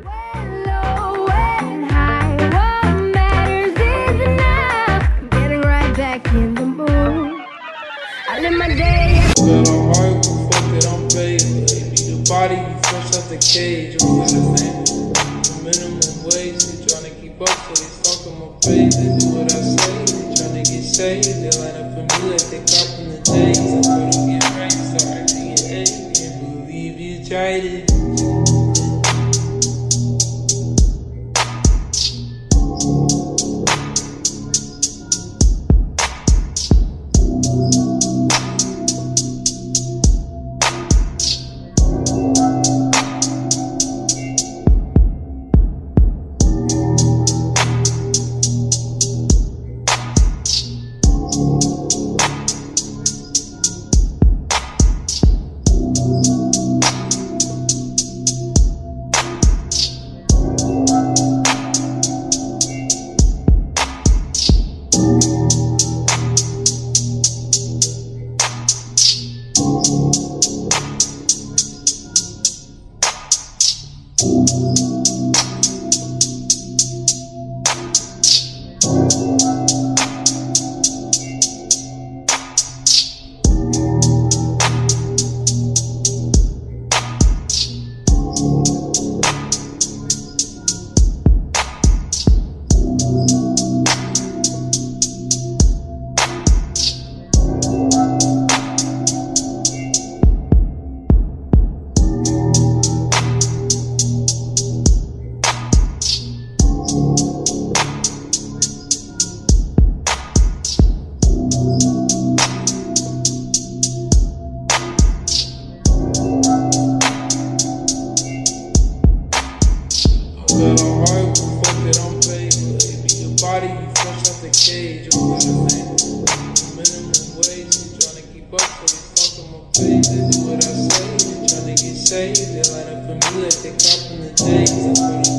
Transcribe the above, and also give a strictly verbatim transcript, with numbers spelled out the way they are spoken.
When low, when high, what matters is enough. Getting right back in the mood. I live my day. Got a heart, fuck it, I'm paid. Baby, the body, you fresh out the cage. I'm gonna say the minimum wage. They tryna keep up, so they stalk on my page. They do what I say, they tryna get saved. They line up for me like they cop in the days. I thought I'd get right, start acting your age. Can't believe you tried it. Got a heart, fuck it, I'm paid. Baby, your body, you fresh out the cage. I'm gonna say the minimum wage. They tryna keep up, so they stalk on my page. They do what I say, they tryna get saved. They line up for me like they cop in the days.